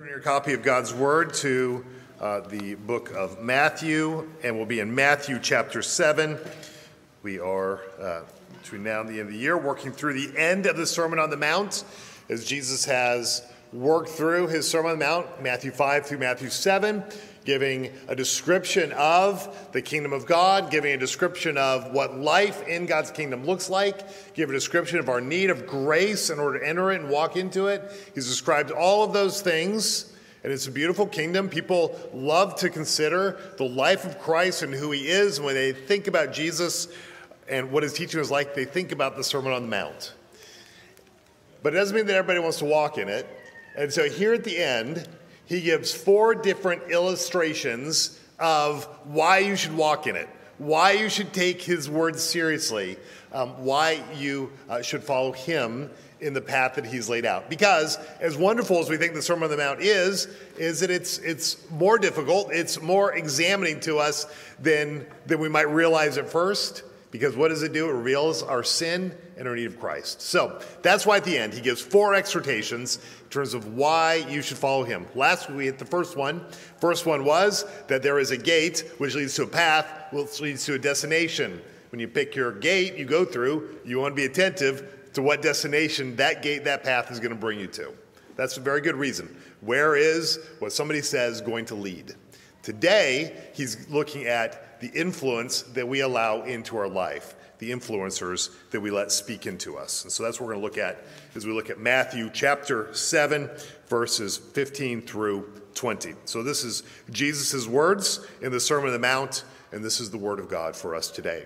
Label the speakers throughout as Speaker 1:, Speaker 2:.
Speaker 1: Turn your copy of God's Word to the book of Matthew, and we'll be in Matthew chapter 7. We are, between now and the end of the year, working through the end of the Sermon on the Mount, as Jesus has worked through his Sermon on the Mount, Matthew 5 through Matthew 7, giving a description of the kingdom of God, giving a description of what life in God's kingdom looks like, give a description of our need of grace in order to enter it and walk into it. He's described all of those things, and it's a beautiful kingdom. People love to consider the life of Christ and who he is. When they think about Jesus and what his teaching was like, they think about the Sermon on the Mount. But it doesn't mean that everybody wants to walk in it. And so here at the end, he gives 4 different illustrations of why you should walk in it, why you should take his words seriously, why you should follow him in the path that he's laid out. Because as wonderful as we think the Sermon on the Mount is that it's more difficult, it's more examining to us than we might realize at first. Because what does it do? It reveals our sin and our need of Christ. So that's why at the end he gives 4 exhortations in terms of why you should follow him. Last week we hit the first one. First one was that there is a gate which leads to a path, which leads to a destination. When you pick your gate you go through, you want to be attentive to what destination that gate, that path is going to bring you to. That's a very good reason. Where is what somebody says going to lead? Today he's looking at the influence that we allow into our life, the influencers that we let speak into us. And so that's what we're going to look at as we look at Matthew chapter 7, verses 15 through 20. So this is Jesus' words in the Sermon on the Mount, and this is the word of God for us today.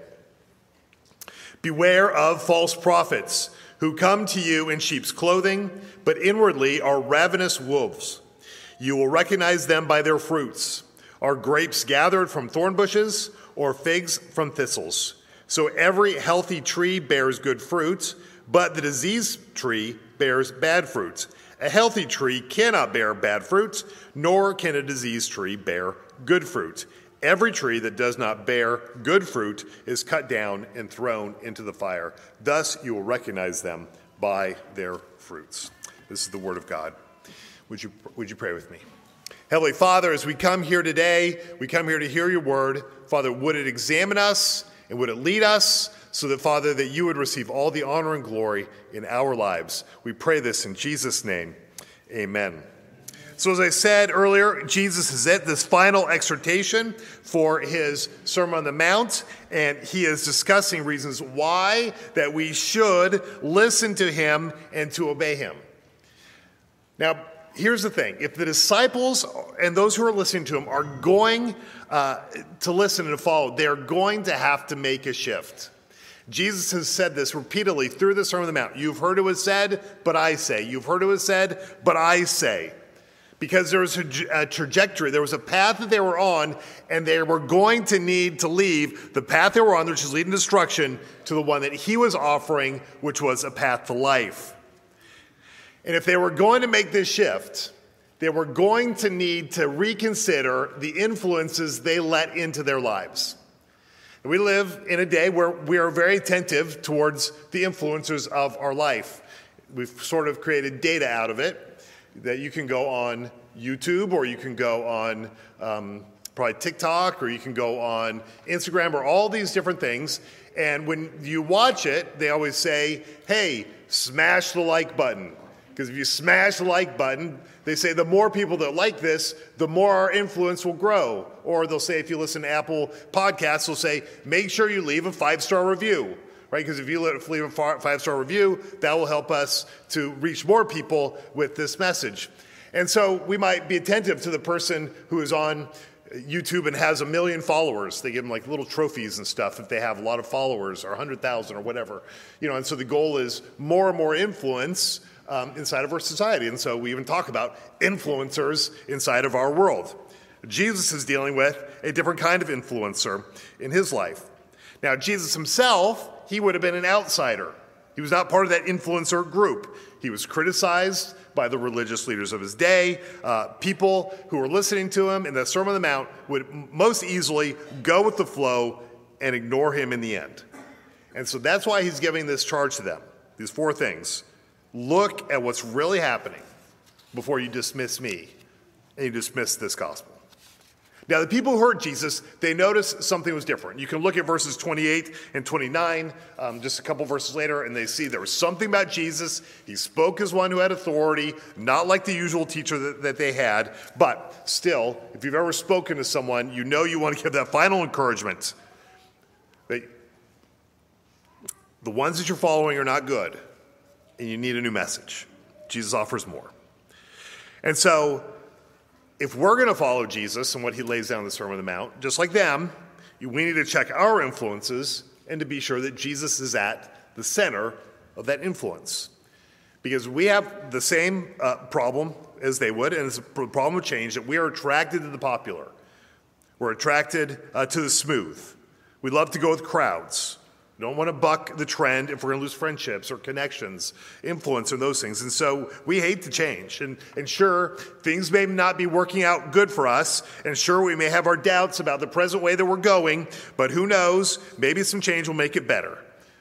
Speaker 1: Beware of false prophets who come to you in sheep's clothing, but inwardly are ravenous wolves. You will recognize them by their fruits. Are grapes gathered from thorn bushes or figs from thistles? So every healthy tree bears good fruit, but the diseased tree bears bad fruit. A healthy tree cannot bear bad fruit, nor can a diseased tree bear good fruit. Every tree that does not bear good fruit is cut down and thrown into the fire. Thus you will recognize them by their fruits. This is the word of God. Would you pray with me? Heavenly Father, as we come here today, we come here to hear your word. Father, would it examine us and would it lead us so that, Father, that you would receive all the honor and glory in our lives. We pray this in Jesus' name. Amen. So as I said earlier, Jesus is at this final exhortation for his Sermon on the Mount, and he is discussing reasons why that we should listen to him and to obey him. Now, here's the thing. If the disciples and those who are listening to him are going to listen and to follow, they're going to have to make a shift. Jesus has said this repeatedly through the Sermon on the Mount. You've heard it was said, but I say. You've heard it was said, but I say. Because there was a trajectory, there was a path that they were on, and they were going to need to leave the path they were on, which is leading to destruction, to the one that he was offering, which was a path to life. And if they were going to make this shift, they were going to need to reconsider the influences they let into their lives. And we live in a day where we are very attentive towards the influencers of our life. We've sort of created data out of it that you can go on YouTube, or you can go on probably TikTok, or you can go on Instagram, or all these different things. And when you watch it, they always say, hey, smash the like button. Because if you smash the like button, they say the more people that like this, the more our influence will grow. Or they'll say, if you listen to Apple Podcasts, they'll say, make sure you leave a 5-star review, right? Because if you leave a 5-star review, that will help us to reach more people with this message. And so we might be attentive to the person who is on YouTube and has 1 million followers. They give them like little trophies and stuff if they have a lot of followers, or 100,000 or whatever. And so the goal is more and more influence inside of our society. And so we even talk about influencers inside of our world. Jesus is dealing with a different kind of influencer in his life. Now, Jesus himself, he would have been an outsider. He was not part of that influencer group. He was criticized by the religious leaders of his day. People who were listening to him in the Sermon on the Mount would most easily go with the flow and ignore him in the end. And so that's why he's giving this charge to them, these 4 things. Look at what's really happening before you dismiss me. and you dismiss this gospel. Now, the people who heard Jesus, they noticed something was different. You can look at verses 28 and 29, just a couple verses later, and they see there was something about Jesus. He spoke as one who had authority, not like the usual teacher that they had. But still, if you've ever spoken to someone, you know you want to give that final encouragement. That the ones that you're following are not good, and you need a new message. Jesus offers more. And so, if we're going to follow Jesus and what he lays down in the Sermon on the Mount, just like them, we need to check our influences and to be sure that Jesus is at the center of that influence. Because we have the same problem as they would, and it's a problem of change, that we are attracted to the popular. We're attracted to the smooth. We love to go with crowds. We don't want to buck the trend if we're going to lose friendships or connections, influence, or those things. And so we hate to change. And sure, things may not be working out good for us. And sure, we may have our doubts about the present way that we're going. But who knows? Maybe some change will make it better.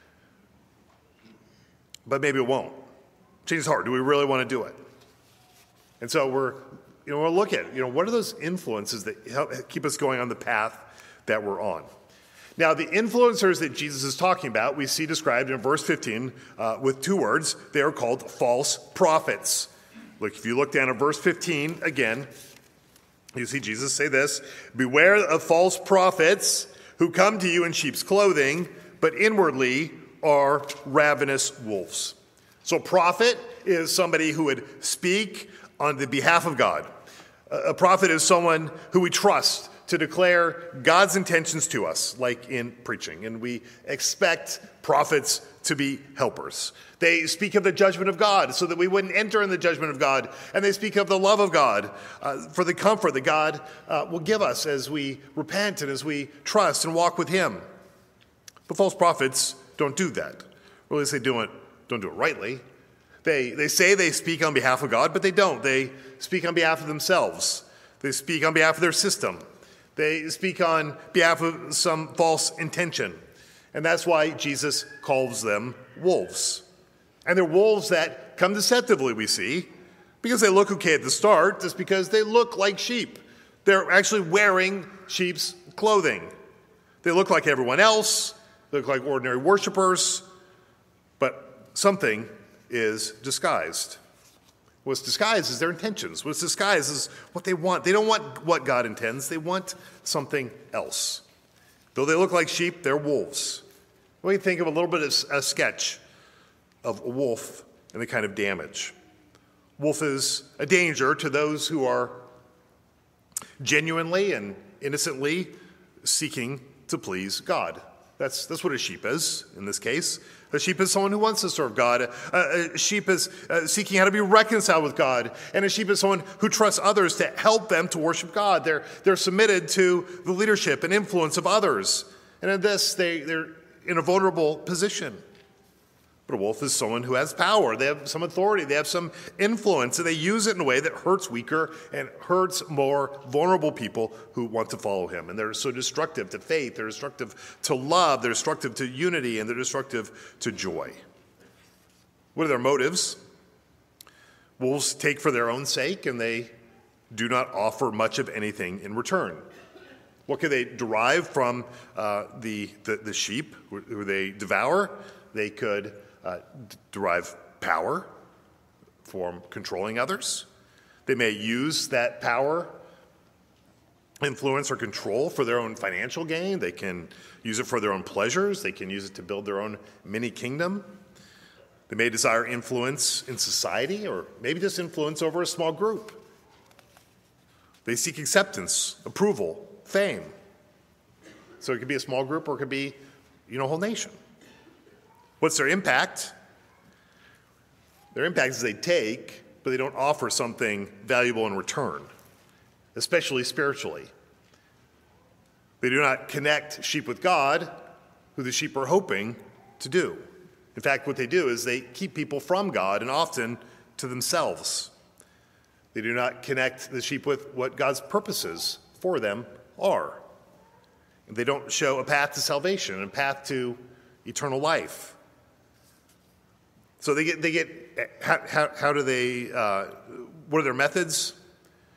Speaker 1: But maybe it won't. Change is hard. Do we really want to do it? And so we'll look at, what are those influences that help keep us going on the path that we're on? Now, the influencers that Jesus is talking about, we see described in verse 15 with two words. They are called false prophets. Look, if you look down at verse 15 again, you see Jesus say this: "Beware of false prophets who come to you in sheep's clothing, but inwardly are ravenous wolves." So a prophet is somebody who would speak on the behalf of God. A prophet is someone who we trust to declare God's intentions to us, like in preaching. And we expect prophets to be helpers. They speak of the judgment of God so that we wouldn't enter in the judgment of God. And they speak of the love of God for the comfort that God will give us as we repent and as we trust and walk with him. But false prophets don't do that. Or at least they don't do it rightly. They say they speak on behalf of God, but they don't. They speak on behalf of themselves. They speak on behalf of their system. They speak on behalf of some false intention. And that's why Jesus calls them wolves. And they're wolves that come deceptively, we see, because they look okay at the start, just because they look like sheep. They're actually wearing sheep's clothing. They look like everyone else. They look like ordinary worshipers. But something is disguised. What's disguised is their intentions. What's disguised is what they want. They don't want what God intends. They want something else. Though they look like sheep, they're wolves. We can think of a little bit of a sketch of a wolf and the kind of damage. Wolf is a danger to those who are genuinely and innocently seeking to please God. That's what a sheep is in this case. A sheep is someone who wants to serve God. A sheep is seeking how to be reconciled with God. And a sheep is someone who trusts others to help them to worship God. They're submitted to the leadership and influence of others. And in this, they're in a vulnerable position. But a wolf is someone who has power. They have some authority. They have some influence. And they use it in a way that hurts weaker and hurts more vulnerable people who want to follow him. And they're so destructive to faith. They're destructive to love. They're destructive to unity. And they're destructive to joy. What are their motives? Wolves take for their own sake, and they do not offer much of anything in return. What can they derive from the sheep who they devour? They could derive power from controlling others. They may use that power, influence, or control for their own financial gain. They can use it for their own pleasures. They can use it to build their own mini kingdom. They may desire influence in society, or maybe just influence over a small group. They seek acceptance, approval, fame. So it could be a small group, or it could be, a whole nation. What's their impact? Their impact is they take, but they don't offer something valuable in return, especially spiritually. They do not connect sheep with God, who the sheep are hoping to do. In fact, what they do is they keep people from God and often to themselves. They do not connect the sheep with what God's purposes for them are. And they don't show a path to salvation and a path to eternal life. So how do they, what are their methods?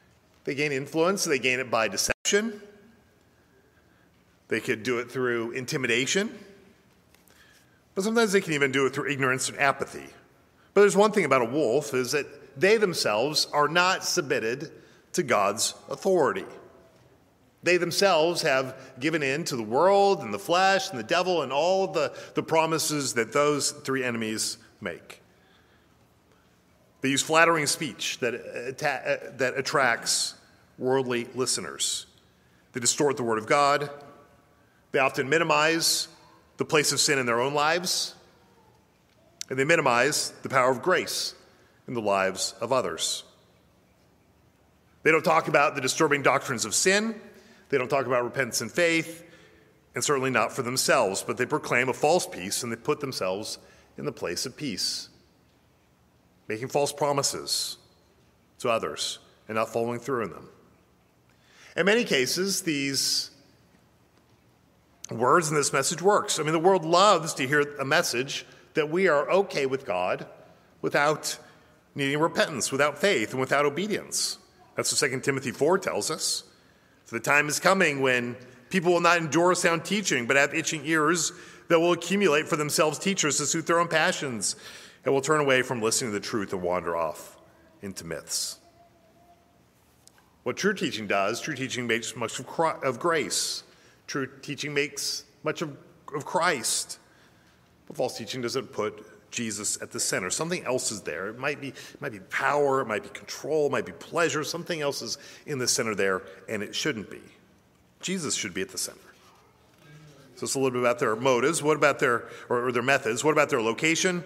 Speaker 1: They gain influence. They gain it by deception. They could do it through intimidation. But sometimes they can even do it through ignorance and apathy. But there's one thing about a wolf is that they themselves are not submitted to God's authority. They themselves have given in to the world and the flesh and the devil and all of the promises that those three enemies make. They use flattering speech that attracts worldly listeners. They distort the word of God. They often minimize the place of sin in their own lives. And they minimize the power of grace in the lives of others. They don't talk about the disturbing doctrines of sin. They don't talk about repentance and faith, and certainly not for themselves, but they proclaim a false peace and they put themselves in the place of peace, making false promises to others and not following through in them. In many cases, these words in this message works. I mean, the world loves to hear a message that we are okay with God without needing repentance, without faith, and without obedience. That's what 2 Timothy 4 tells us. For the time is coming when people will not endure sound teaching, but have itching ears that will accumulate for themselves teachers to suit their own passions, and will turn away from listening to the truth and wander off into myths. What true teaching does, true teaching makes much of grace. True teaching makes much of Christ. But false teaching doesn't put Jesus at the center. Something else is there. It might be power, it might be control, it might be pleasure. Something else is in the center there, and it shouldn't be. Jesus should be at the center. So it's a little bit about their motives. What about their methods? What about their location?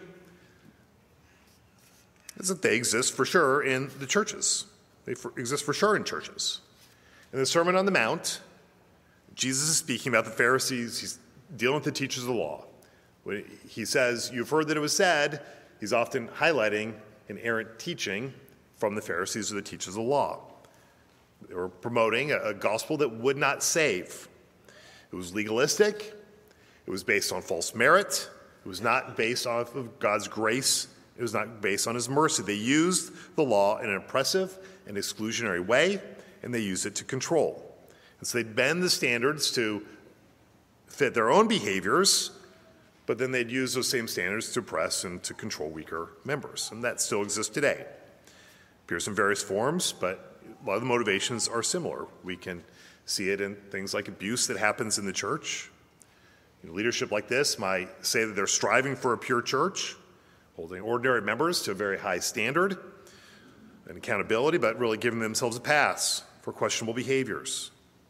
Speaker 1: It's that they exist for sure in the churches. They exist for sure in churches. In the Sermon on the Mount, Jesus is speaking about the Pharisees. He's dealing with the teachers of the law. When he says, "You've heard that it was said," he's often highlighting an errant teaching from the Pharisees or the teachers of the law. They were promoting a gospel that would not save. It was legalistic. It was based on false merit. It was not based off of God's grace. It was not based on his mercy. They used the law in an oppressive and exclusionary way, and they used it to control. And so they'd bend the standards to fit their own behaviors, but then they'd use those same standards to oppress and to control weaker members. And that still exists today. It appears in various forms, but a lot of the motivations are similar. We can see it in things like abuse that happens in the church. Leadership like this might say that they're striving for a pure church, holding ordinary members to a very high standard and accountability, but really giving themselves a pass for questionable behaviors.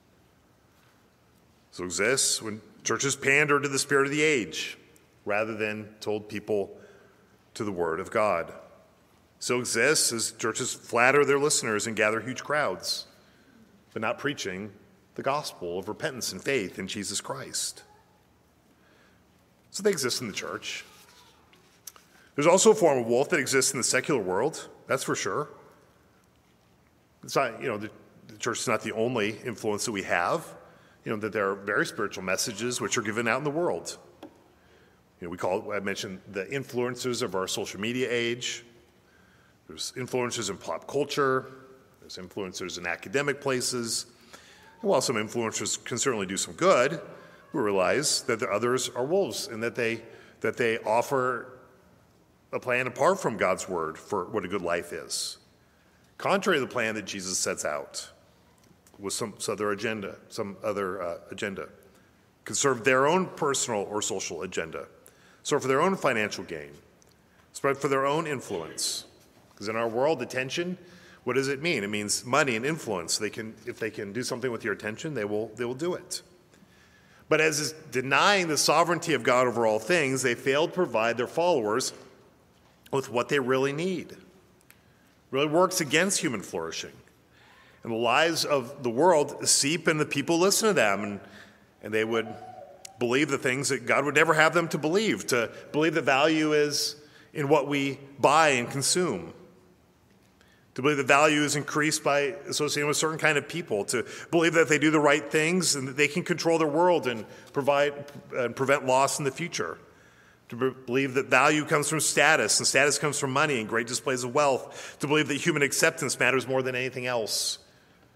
Speaker 1: So exists when churches pander to the spirit of the age rather than told people to the word of God. So exists as churches flatter their listeners and gather huge crowds, but not preaching the gospel of repentance and faith in Jesus Christ. So they exist in the church. There's also a form of wolf that exists in the secular world, that's for sure. It's not, the church is not the only influence that we have. That there are very spiritual messages which are given out in the world. I mentioned the influencers of our social media age. There's influencers in pop culture. There's influencers in academic places. And while some influencers can certainly do some good, we realize that the others are wolves and that they offer a plan apart from God's word for what a good life is, contrary to the plan that Jesus sets out with some other agenda, could serve their own personal or social agenda, serve for their own financial gain, spread for their own influence. Because in our world, attention, what does it mean? It means money and influence. If they can do something with your attention, they will do it. But as is denying the sovereignty of God over all things, they fail to provide their followers with what they really need. It really works against human flourishing. And the lives of the world seep in the people who listen to them, and they would believe the things that God would never have them to believe that value is in what we buy and consume, to believe that value is increased by associating with certain kind of people, to believe that if they do the right things and that they can control their world and provide and prevent loss in the future, to believe that value comes from status and status comes from money and great displays of wealth, to believe that human acceptance matters more than anything else,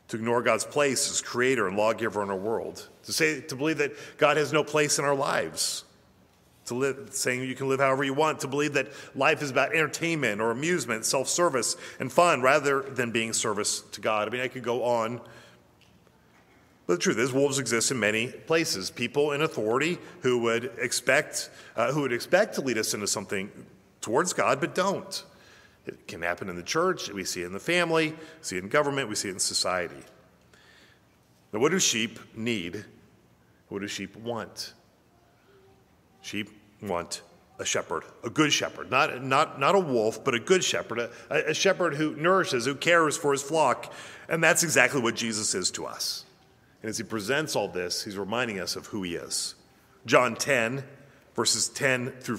Speaker 1: to ignore God's place as creator and lawgiver in our world, to believe that God has no place in our lives, saying you can live however you want, to believe that life is about entertainment or amusement, self-service, and fun rather than being service to God. I mean, I could go on. But the truth is, wolves exist in many places. People in authority who would expect to lead us into something towards God, but don't. It can happen in the church. We see it in the family. We see it in government. We see it in society. Now, what do sheep need? What do sheep want? Sheep want a shepherd, a good shepherd, not a wolf, but a good shepherd, a shepherd who nourishes, who cares for his flock. And that's exactly what Jesus is to us. And as he presents all this, he's reminding us of who he is. John 10, verses 10 through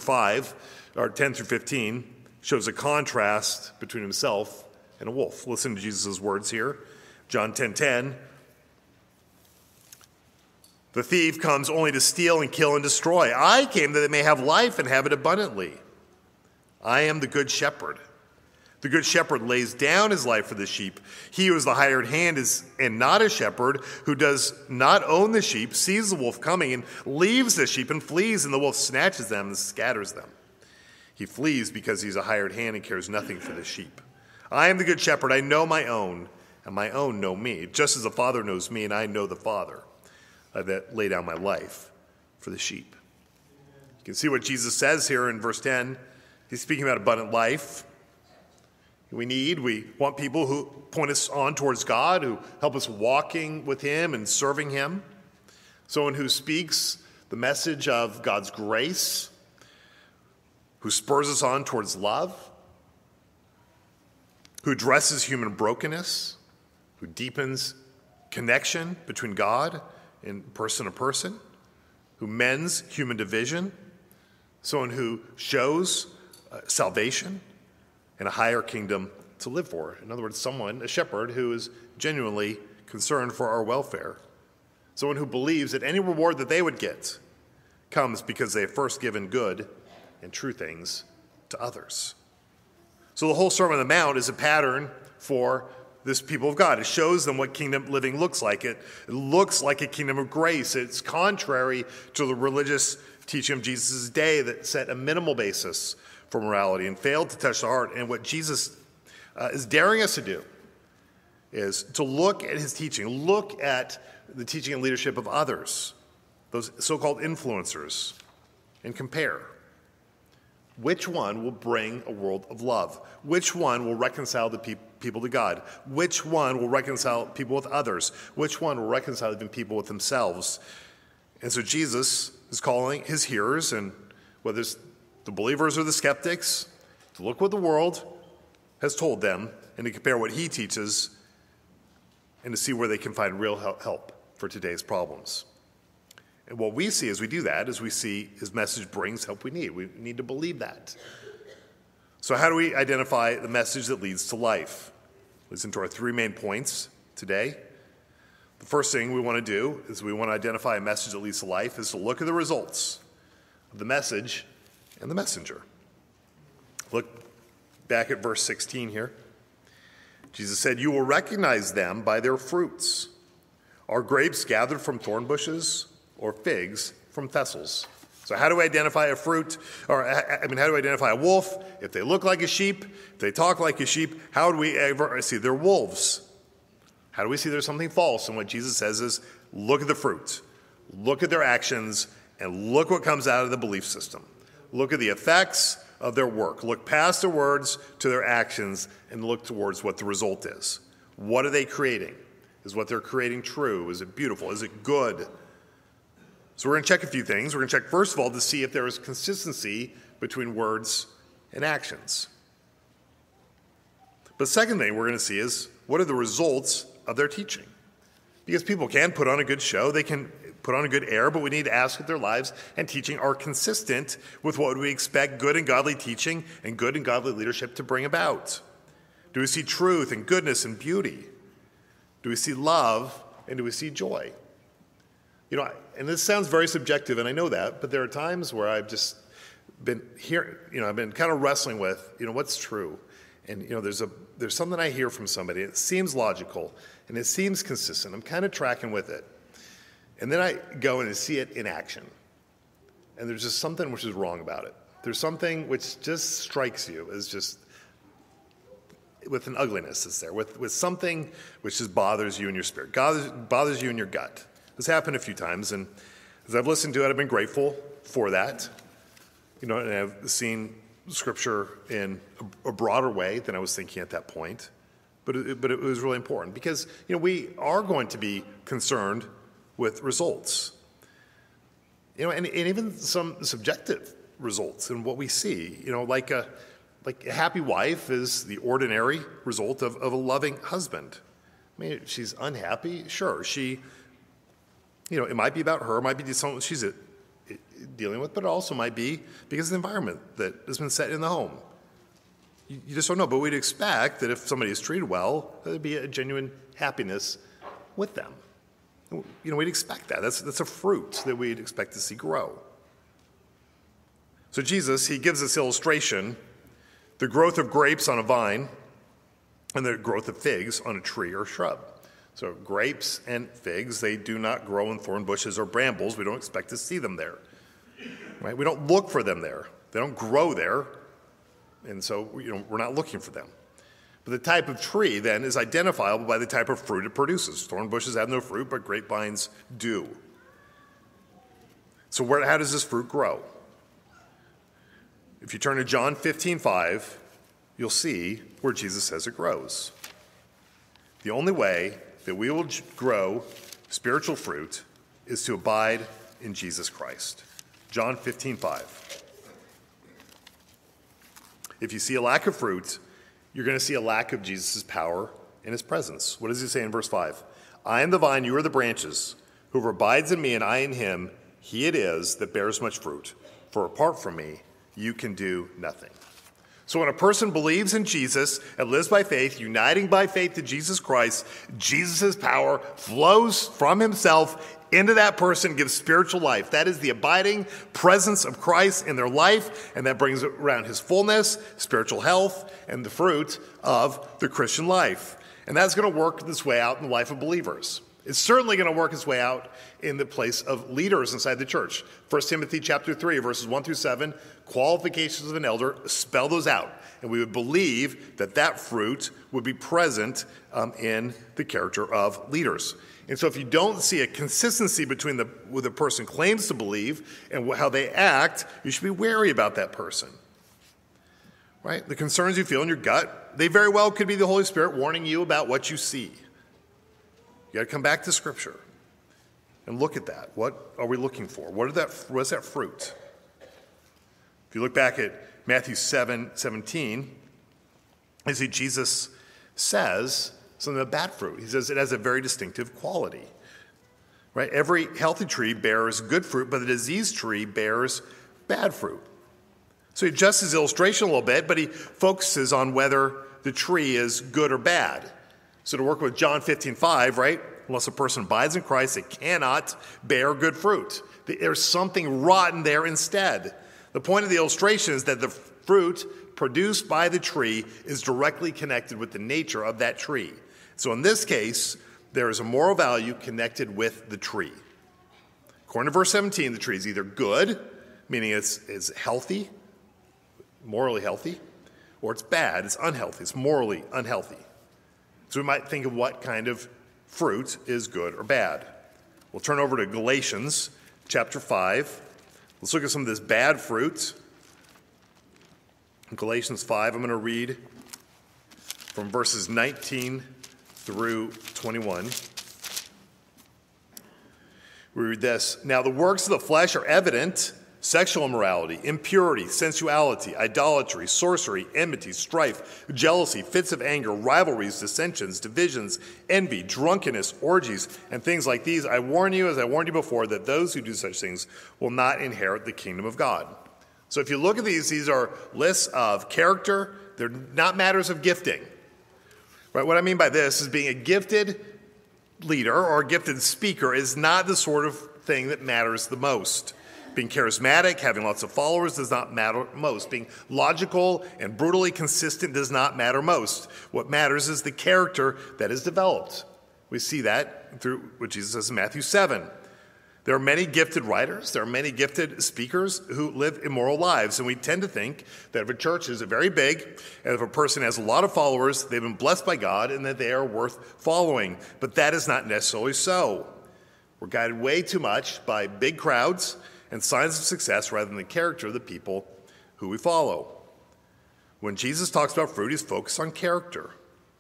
Speaker 1: 15, shows a contrast between himself and a wolf. Listen to Jesus' words here. John 10:10. The thief comes only to steal and kill and destroy. I came that they may have life and have it abundantly. I am the good shepherd. The good shepherd lays down his life for the sheep. He who is the hired hand and not a shepherd, who does not own the sheep, sees the wolf coming and leaves the sheep and flees, and the wolf snatches them and scatters them. He flees because he's a hired hand and cares nothing for the sheep. I am the good shepherd. I know my own, and my own know me, just as the Father knows me, and I know the Father. I lay down my life for the sheep. You can see what Jesus says here in verse 10. He's speaking about abundant life. We want people who point us on towards God, who help us walking with him and serving him. Someone who speaks the message of God's grace, who spurs us on towards love, who addresses human brokenness, who deepens connection between God and person to person, who mends human division, someone who shows salvation and a higher kingdom to live for. In other words, a shepherd who is genuinely concerned for our welfare. Someone who believes that any reward that they would get comes because they have first given good and true things to others. So the whole Sermon on the Mount is a pattern for this people of God. It shows them what kingdom living looks like. It looks like a kingdom of grace. It's contrary to the religious teaching of Jesus' day that set a minimal basis for morality and failed to touch the heart. And what Jesus is daring us to do is to look at his teaching, look at the teaching and leadership of others, those so-called influencers, and compare. Which one will bring a world of love? Which one will reconcile the people to God? Which one will reconcile people with others? Which one will reconcile even people with themselves? And so Jesus is calling his hearers, and whether it's the believers or the skeptics, to look what the world has told them and to compare what he teaches and to see where they can find real help for today's problems. And what we see as we do that is we see his message brings help we need. We need to believe that. So how do we identify the message that leads to life? Listen to our three main points today. The first thing we want to do is we want to identify a message that leads to life is to look at the results of the message and the messenger. Look back at verse 16 here. Jesus said, "You will recognize them by their fruits. Are grapes gathered from thorn bushes or figs from thistles?" So how do we identify a fruit? How do we identify a wolf? If they look like a sheep, if they talk like a sheep, how do we ever see they're wolves? How do we see there's something false? And what Jesus says is, look at the fruit. Look at their actions, and look what comes out of the belief system. Look at the effects of their work. Look past their words to their actions, and look towards what the result is. What are they creating? Is what they're creating true? Is it beautiful? Is it good? So we're going to check a few things. We're going to check, first of all, to see if there is consistency between words and actions. But the second thing we're going to see is, what are the results of their teaching? Because people can put on a good show, they can put on a good air, but we need to ask if their lives and teaching are consistent with what we expect good and godly teaching and good and godly leadership to bring about. Do we see truth and goodness and beauty? Do we see love, and do we see joy? And this sounds very subjective, and I know that, but there are times where I've just been here, I've been kind of wrestling with, what's true. And there's something I hear from somebody. It seems logical and it seems consistent. I'm kind of tracking with it. And then I go and see it in action. And there's just something which is wrong about it. There's something which just strikes you as just with an ugliness that's there, with something which just bothers you in your spirit, bothers you in your gut. This happened a few times, and as I've listened to it, I've been grateful for that. And I've seen Scripture in a broader way than I was thinking at that point. But it was really important because we are going to be concerned with results. And even some subjective results in what we see. Like a happy wife is the ordinary result of a loving husband. I mean, she's unhappy, sure. She, it might be about her, it might be something she's dealing with, but it also might be because of the environment that has been set in the home. You just don't know, but we'd expect that if somebody is treated well, there'd be a genuine happiness with them. We'd expect that. That's a fruit that we'd expect to see grow. So Jesus, he gives this illustration, the growth of grapes on a vine and the growth of figs on a tree or shrub. So grapes and figs, they do not grow in thorn bushes or brambles. We don't expect to see them there. Right? We don't look for them there. They don't grow there. And so, we're not looking for them. But the type of tree, then, is identifiable by the type of fruit it produces. Thorn bushes have no fruit, but grapevines do. So how does this fruit grow? If you turn to John 15:5, you'll see where Jesus says it grows. The only way that we will grow spiritual fruit is to abide in Jesus Christ. John 15:5. If you see a lack of fruit, you're going to see a lack of Jesus' power and his presence. What does he say in verse 5? I am the vine, you are the branches. Whoever abides in me and I in him, he it is that bears much fruit. For apart from me, you can do nothing. So when a person believes in Jesus and lives by faith, uniting by faith to Jesus Christ, Jesus' power flows from himself into that person, gives spiritual life. That is the abiding presence of Christ in their life, and that brings around his fullness, spiritual health, and the fruit of the Christian life. And that's going to work its way out in the life of believers. It's certainly going to work its way out in the place of leaders inside the church. 1 Timothy chapter 3, verses 1 through 7, qualifications of an elder, spell those out. And we would believe that fruit would be present in the character of leaders. And so if you don't see a consistency between what the person claims to believe and how they act, you should be wary about that person. Right? The concerns you feel in your gut, they very well could be the Holy Spirit warning you about what you see. You got to come back to Scripture and look at that. What are we looking for? What's that fruit? If you look back at Matthew 7:17, you see Jesus says something about bad fruit. He says it has a very distinctive quality. Right? Every healthy tree bears good fruit, but the diseased tree bears bad fruit. So he adjusts his illustration a little bit, but he focuses on whether the tree is good or bad. So to work with John 15:5, right? Unless a person abides in Christ, it cannot bear good fruit. There's something rotten there instead. The point of the illustration is that the fruit produced by the tree is directly connected with the nature of that tree. So in this case, there is a moral value connected with the tree. According to verse 17, the tree is either good, meaning it's healthy, morally healthy, or it's bad, it's unhealthy, it's morally unhealthy. So we might think of what kind of fruit is good or bad. We'll turn over to Galatians chapter 5. Let's look at some of this bad fruit. In Galatians 5, I'm going to read from verses 19 through 21. We read this. Now the works of the flesh are evident: sexual immorality, impurity, sensuality, idolatry, sorcery, enmity, strife, jealousy, fits of anger, rivalries, dissensions, divisions, envy, drunkenness, orgies, and things like these. I warn you, as I warned you before, that those who do such things will not inherit the kingdom of God. So if you look at these are lists of character. They're not matters of gifting. Right? What I mean by this is being a gifted leader or a gifted speaker is not the sort of thing that matters the most. Being charismatic, having lots of followers does not matter most. Being logical and brutally consistent does not matter most. What matters is the character that is developed. We see that through what Jesus says in Matthew 7. There are many gifted writers, there are many gifted speakers who live immoral lives, and we tend to think that if a church is very big, and if a person has a lot of followers, they've been blessed by God, and that they are worth following. But that is not necessarily so. We're guided way too much by big crowds and signs of success rather than the character of the people who we follow. When Jesus talks about fruit, he's focused on character.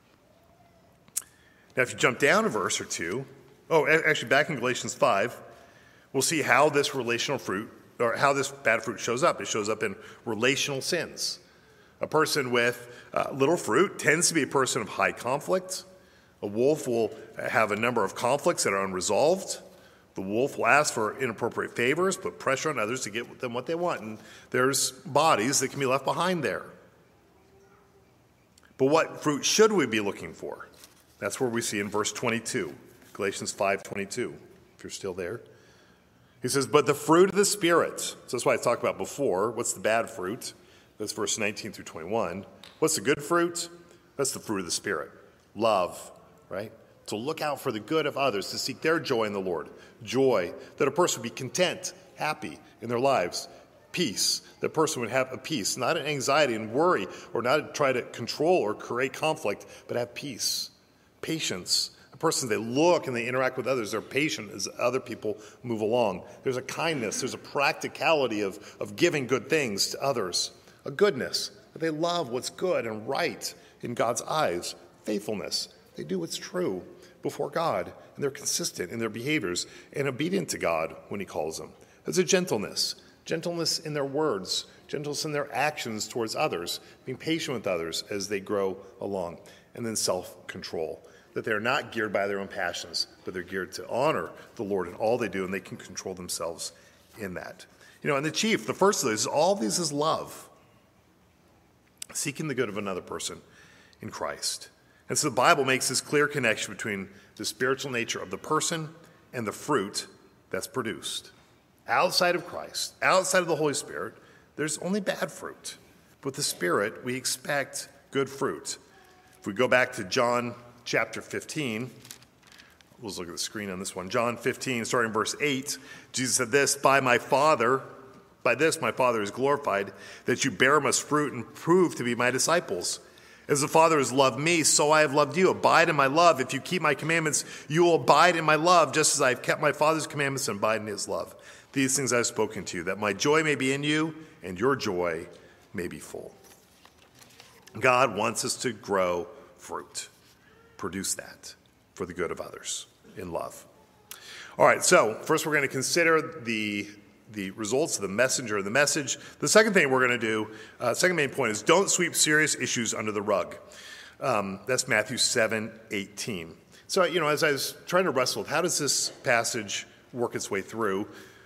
Speaker 1: Now, if you jump down a verse or two, actually back in Galatians 5, we'll see how this relational fruit, or how this bad fruit shows up. It shows up in relational sins. A person with little fruit tends to be a person of high conflict. A wolf will have a number of conflicts that are unresolved. The wolf will ask for inappropriate favors, put pressure on others to get them what they want. And there's bodies that can be left behind there. But what fruit should we be looking for? That's where we see in verse 22, Galatians 5:22, if you're still there. He says, but the fruit of the Spirit. So that's why I talked about before. What's the bad fruit? That's verse 19 through 21. What's the good fruit? That's the fruit of the Spirit. Love, right? To look out for the good of others, to seek their joy in the Lord. Joy, that a person would be content, happy in their lives. Peace, that a person would have a peace, not an anxiety and worry, or not try to control or create conflict, but have peace. Patience, a person, they look and they interact with others, they're patient as other people move along. There's a kindness, there's a practicality of giving good things to others. A goodness, that they love what's good and right in God's eyes. Faithfulness, they do what's true before God, and they're consistent in their behaviors and obedient to God when he calls them. There's a gentleness in their words, gentleness in their actions towards others, being patient with others as they grow along. And then self-control, that they're not geared by their own passions, but they're geared to honor the Lord in all they do, and they can control themselves in that. And the first of these, all of these is love. Seeking the good of another person in Christ. And so the Bible makes this clear connection between the spiritual nature of the person and the fruit that's produced. Outside of Christ, outside of the Holy Spirit, there's only bad fruit. With the Spirit, we expect good fruit. If we go back to John chapter 15, let's look at the screen on this one. John 15, starting in verse 8, Jesus said this, by this my Father is glorified, that you bear much fruit and prove to be my disciples. As the Father has loved me, so I have loved you. Abide in my love. If you keep my commandments, you will abide in my love, just as I have kept my Father's commandments and abide in his love. These things I have spoken to you, that my joy may be in you and your joy may be full. God wants us to grow fruit, produce that for the good of others in love. All right, so first we're going to consider the results of the messenger of the message. The second thing we're going to do, second main point is don't sweep serious issues under the rug. That's Matthew 7:18. So, as I was trying to wrestle with how does this passage work its way through,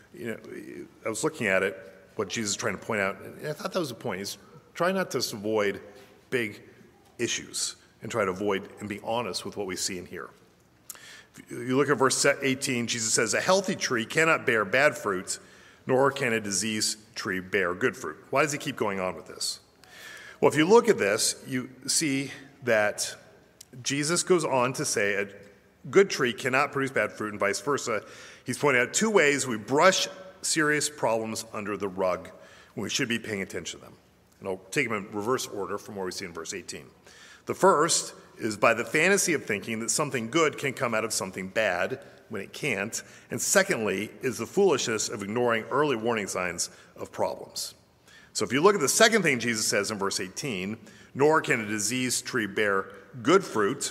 Speaker 1: I was looking at it, what Jesus is trying to point out, and I thought that was the point. He's trying not to avoid big issues and try to avoid and be honest with what we see in here. If you look at verse 18, Jesus says, a healthy tree cannot bear bad fruit, nor can a diseased tree bear good fruit. Why does he keep going on with this? Well, if you look at this, you see that Jesus goes on to say a good tree cannot produce bad fruit and vice versa. He's pointing out two ways we brush serious problems under the rug when we should be paying attention to them. And I'll take them in reverse order from where we see in verse 18. The first is by the fantasy of thinking that something good can come out of something bad when it can't. And secondly is the foolishness of ignoring early warning signs of problems. So if you look at the second thing Jesus says in verse 18, nor can a diseased tree bear good fruit,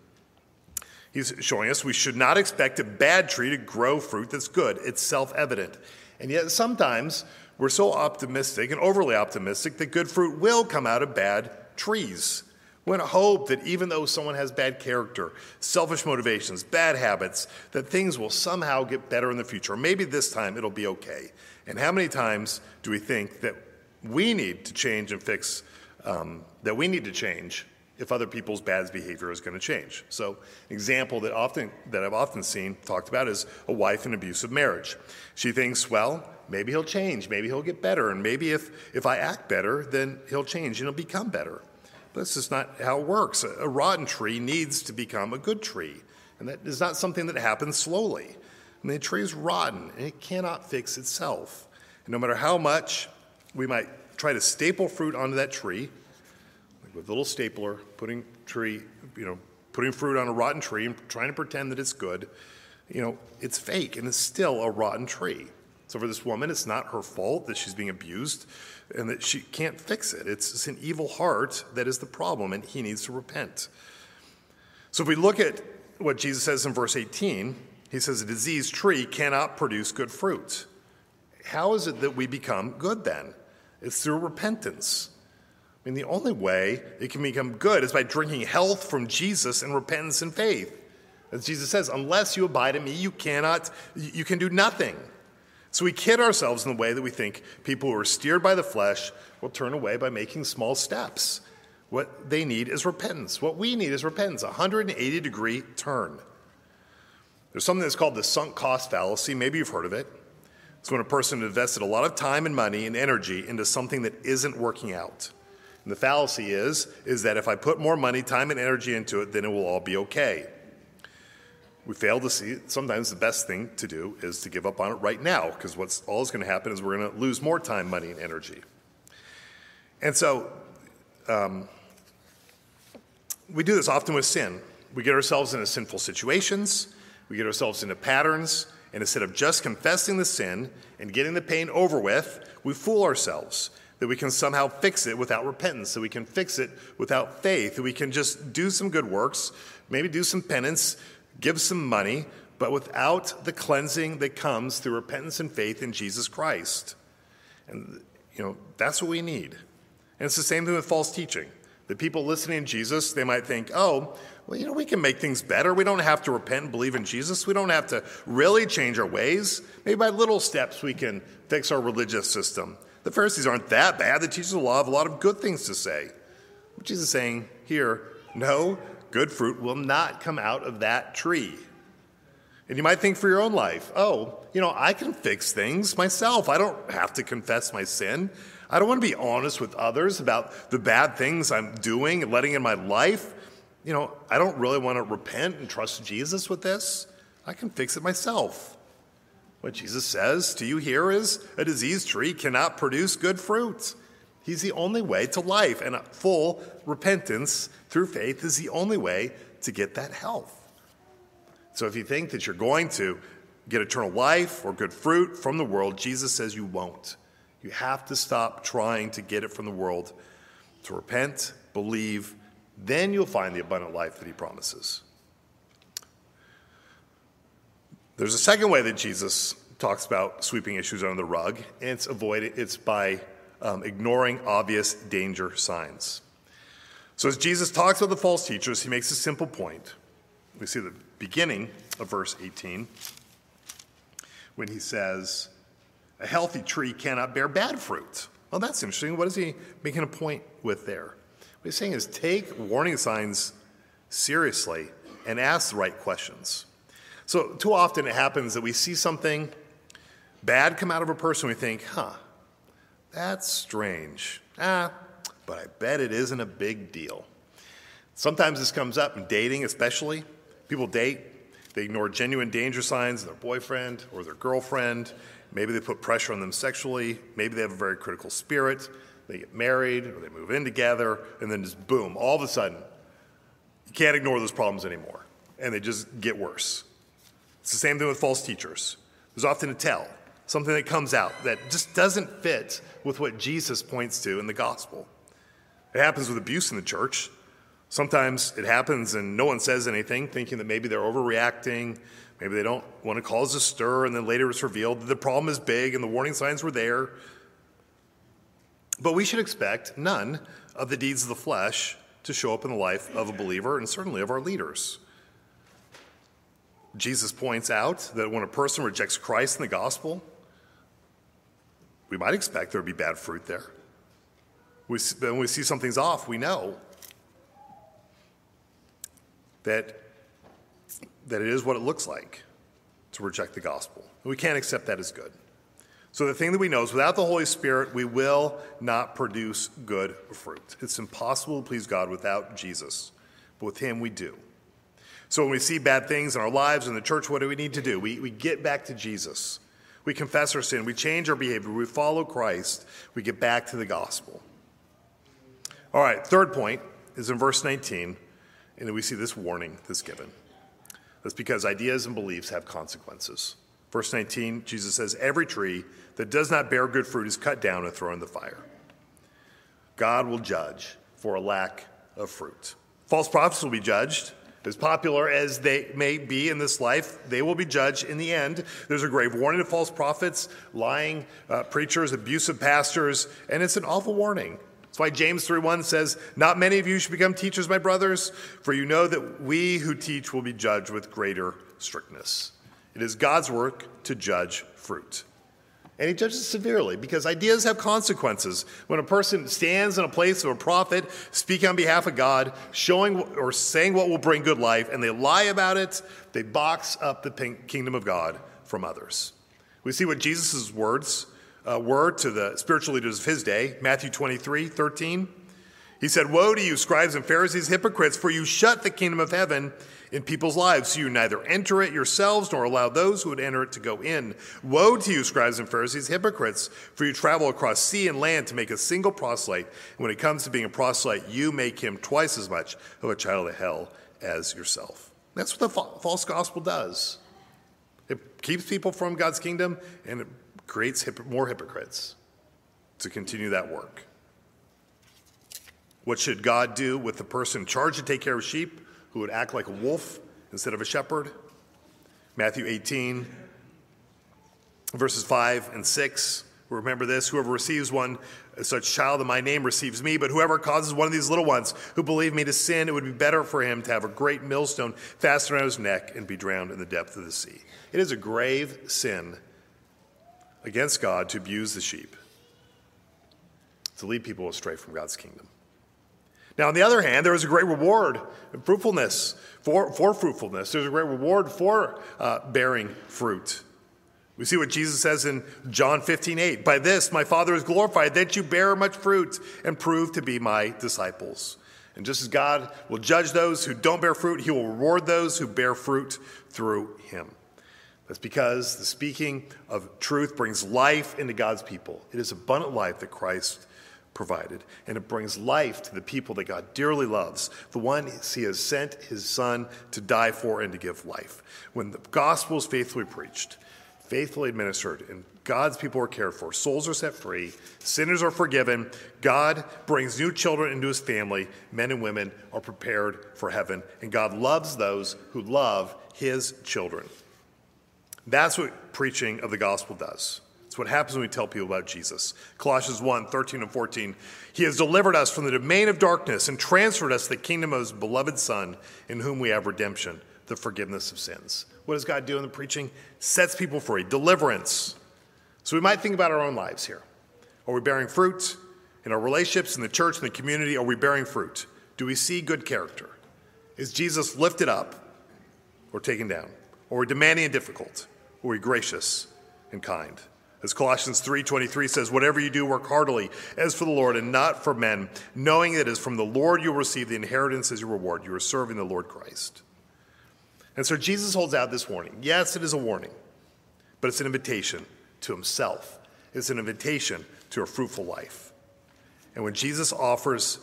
Speaker 1: he's showing us we should not expect a bad tree to grow fruit that's good. It's self-evident. And yet sometimes we're so optimistic and overly optimistic that good fruit will come out of bad trees. We want to hope that even though someone has bad character, selfish motivations, bad habits, that things will somehow get better in the future. Or maybe this time it'll be okay. And how many times do we think that we need to change and fix, that we need to change if other people's bad behavior is going to change? So an example that I've often seen talked about is a wife in an abusive marriage. She thinks, well, maybe he'll change, maybe he'll get better, and maybe if I act better, then he'll change and he'll become better. But that's just not how it works. A rotten tree needs to become a good tree, and that is not something that happens slowly. I mean, the tree is rotten, and it cannot fix itself. And no matter how much we might try to staple fruit onto that tree, like with a little stapler, putting fruit on a rotten tree and trying to pretend that it's good, it's fake, and it's still a rotten tree. So for this woman, it's not her fault that she's being abused and that she can't fix it. It's an evil heart that is the problem, and he needs to repent. So if we look at what Jesus says in verse 18, he says a diseased tree cannot produce good fruit. How is it that we become good then? It's through repentance. I mean, the only way it can become good is by drinking health from Jesus and repentance and faith. As Jesus says, unless you abide in me, you can do nothing. So we kid ourselves in the way that we think people who are steered by the flesh will turn away by making small steps. What they need is repentance. What we need is repentance, a 180-degree turn. There's something that's called the sunk cost fallacy. Maybe you've heard of it. It's when a person invested a lot of time and money and energy into something that isn't working out. And the fallacy is that if I put more money, time, and energy into it, then it will all be okay. We fail to see sometimes the best thing to do is to give up on it right now, because what's always going to happen is we're going to lose more time, money, and energy. And so we do this often with sin. We get ourselves into sinful situations. We get ourselves into patterns. And instead of just confessing the sin and getting the pain over with, we fool ourselves that we can somehow fix it without repentance, that we can fix it without faith, that we can just do some good works, maybe do some penance, give some money, but without the cleansing that comes through repentance and faith in Jesus Christ. And, that's what we need. And it's the same thing with false teaching. The people listening to Jesus, they might think, we can make things better. We don't have to repent and believe in Jesus. We don't have to really change our ways. Maybe by little steps we can fix our religious system. The Pharisees aren't that bad. The teachers of the law have a lot of good things to say. But Jesus is saying here, no, good fruit will not come out of that tree. And you might think for your own life, I can fix things myself. I don't have to confess my sin. I don't want to be honest with others about the bad things I'm doing and letting in my life. I don't really want to repent and trust Jesus with this. I can fix it myself. What Jesus says to you here is a diseased tree cannot produce good fruit. He's the only way to life, and full repentance through faith is the only way to get that health. So if you think that you're going to get eternal life or good fruit from the world, Jesus says you won't. You have to stop trying to get it from the world, to repent, believe, then you'll find the abundant life that he promises. There's a second way that Jesus talks about sweeping issues under the rug, and it's by ignoring obvious danger signs. So as Jesus talks about the false teachers, he makes a simple point. We see the beginning of verse 18 when he says, a healthy tree cannot bear bad fruit. Well, that's interesting. What is he making a point with there? What he's saying is take warning signs seriously and ask the right questions. So too often it happens that we see something bad come out of a person, we think, that's strange. But I bet it isn't a big deal. Sometimes this comes up in dating especially. People date, they ignore genuine danger signs in their boyfriend or their girlfriend. Maybe they put pressure on them sexually. Maybe they have a very critical spirit. They get married or they move in together, and then just boom, all of a sudden, you can't ignore those problems anymore, and they just get worse. It's the same thing with false teachers. There's often a tell, something that comes out that just doesn't fit with what Jesus points to in the gospel. It happens with abuse in the church. Sometimes it happens and no one says anything, thinking that maybe they're overreacting, maybe they don't want to cause a stir, and then later it's revealed that the problem is big and the warning signs were there. But we should expect none of the deeds of the flesh to show up in the life of a believer and certainly of our leaders. Jesus points out that when a person rejects Christ in the gospel, we might expect there would be bad fruit there. When we see something's off, we know that it is what it looks like to reject the gospel. And we can't accept that as good. So the thing that we know is without the Holy Spirit, we will not produce good fruit. It's impossible to please God without Jesus, but with him we do. So when we see bad things in our lives, in the church, what do we need to do? We get back to Jesus. We confess our sin. We change our behavior. We follow Christ. We get back to the gospel. All right, third point is in verse 19, and then we see this warning that's given. That's because ideas and beliefs have consequences. Verse 19, Jesus says, every tree that does not bear good fruit is cut down and thrown in the fire. God will judge for a lack of fruit. False prophets will be judged. As popular as they may be in this life, they will be judged in the end. There's a grave warning to false prophets, lying preachers, abusive pastors, and it's an awful warning. That's why James 3:1 says, not many of you should become teachers, my brothers, for you know that we who teach will be judged with greater strictness. It is God's work to judge fruit. And he judges severely because ideas have consequences. When a person stands in a place of a prophet, speaking on behalf of God, showing or saying what will bring good life, and they lie about it, they box up the kingdom of God from others. We see what Jesus' words were to the spiritual leaders of his day. Matthew 23:13. He said, woe to you, scribes and Pharisees, hypocrites, for you shut the kingdom of heaven in people's lives, so you neither enter it yourselves nor allow those who would enter it to go in. Woe to you, scribes and Pharisees, hypocrites, for you travel across sea and land to make a single proselyte, and when it comes to being a proselyte, you make him twice as much of a child of hell as yourself. That's what the false gospel does. It keeps people from God's kingdom, and it creates more hypocrites to continue that work. What should God do with the person charged to take care of sheep who would act like a wolf instead of a shepherd? Matthew 18, verses 5 and 6. Remember this, whoever receives one such child in my name receives me, but whoever causes one of these little ones who believe me to sin, it would be better for him to have a great millstone fastened around his neck and be drowned in the depth of the sea. It is a grave sin against God to abuse the sheep, to lead people astray from God's kingdom. Now, on the other hand, there is a great reward for fruitfulness. There's a great reward for bearing fruit. We see what Jesus says in John 15:8. By this, my Father is glorified, that you bear much fruit and prove to be my disciples. And just as God will judge those who don't bear fruit, he will reward those who bear fruit through him. That's because the speaking of truth brings life into God's people. It is abundant life that Christ provided, and it brings life to the people that God dearly loves, the one he has sent his son to die for and to give life. When the gospel is faithfully preached, faithfully administered, and God's people are cared for, souls are set free, sinners are forgiven, God brings new children into his family, men and women are prepared for heaven, and God loves those who love his children. That's what preaching of the gospel does. It's what happens when we tell people about Jesus. Colossians 1:13 and 14. He has delivered us from the domain of darkness and transferred us to the kingdom of his beloved Son, in whom we have redemption, the forgiveness of sins. What does God do in the preaching? Sets people free. Deliverance. So we might think about our own lives here. Are we bearing fruit in our relationships, in the church, in the community? Are we bearing fruit? Do we see good character? Is Jesus lifted up or taken down? Or are we demanding and difficult? Or are we gracious and kind? As Colossians 3:23 says, whatever you do, work heartily as for the Lord and not for men, knowing that it is from the Lord you'll receive the inheritance as your reward. You are serving the Lord Christ. And so Jesus holds out this warning. Yes, it is a warning, but it's an invitation to himself. It's an invitation to a fruitful life. And when Jesus offers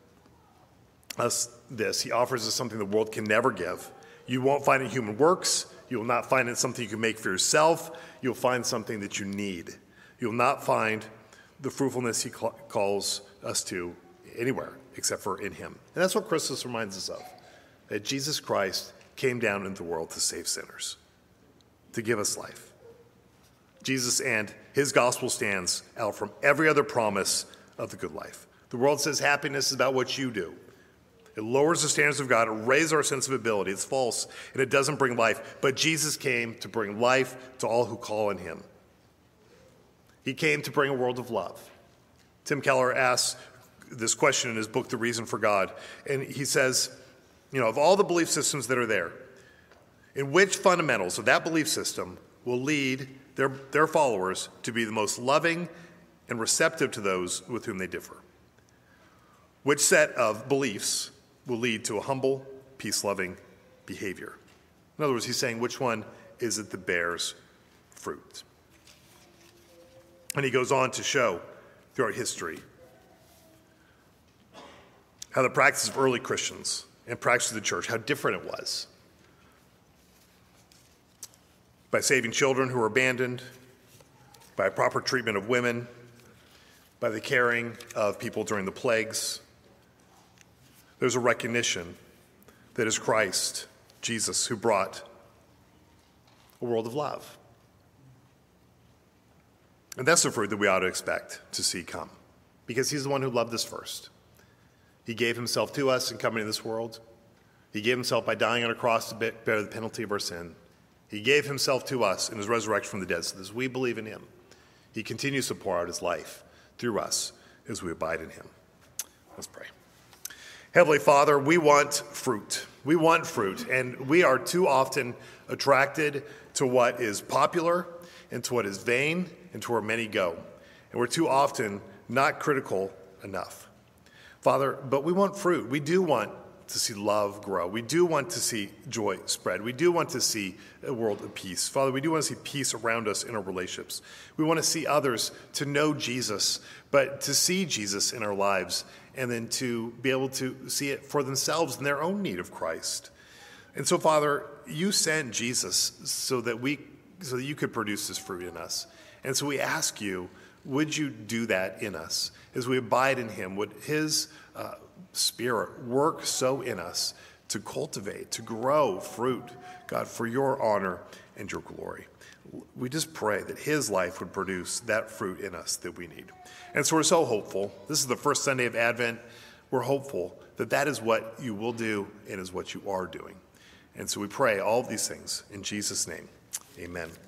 Speaker 1: us this, he offers us something the world can never give. You won't find it in human works. You will not find it something you can make for yourself. You'll find something that you need. You'll not find the fruitfulness he calls us to anywhere except for in him. And that's what Christmas reminds us of, that Jesus Christ came down into the world to save sinners, to give us life. Jesus and his gospel stands out from every other promise of the good life. The world says happiness is about what you do. It lowers the standards of God. It raises our sense of ability. It's false, and it doesn't bring life. But Jesus came to bring life to all who call on him. He came to bring a world of love. Tim Keller asks this question in his book, The Reason for God. And he says, of all the belief systems that are there, in which fundamentals of that belief system will lead their followers to be the most loving and receptive to those with whom they differ? Which set of beliefs will lead to a humble, peace-loving behavior? In other words, he's saying, which one is it that bears fruit? And he goes on to show throughout history how the practice of early Christians and practice of the church, how different it was. By saving children who were abandoned, by proper treatment of women, by the caring of people during the plagues, there's a recognition that is Christ, Jesus, who brought a world of love. And that's the fruit that we ought to expect to see come, because he's the one who loved us first. He gave himself to us in coming to this world. He gave himself by dying on a cross to bear the penalty of our sin. He gave himself to us in his resurrection from the dead, so that as we believe in him, he continues to pour out his life through us as we abide in him. Let's pray. Heavenly Father, we want fruit. We want fruit, and we are too often attracted to what is popular and to what is vain and to where many go. And we're too often not critical enough. Father, but we want fruit. We do want to see love grow. We do want to see joy spread. We do want to see a world of peace. Father, we do want to see peace around us in our relationships. We want to see others to know Jesus, but to see Jesus in our lives and then to be able to see it for themselves in their own need of Christ. And so, Father, you sent Jesus so that you could produce this fruit in us. And so we ask you, would you do that in us? As we abide in him, would his Spirit work so in us to cultivate, to grow fruit, God, for your honor and your glory. We just pray that his life would produce that fruit in us that we need. And so we're so hopeful. This is the first Sunday of Advent. We're hopeful that that is what you will do and is what you are doing. And so we pray all of these things in Jesus' name. Amen.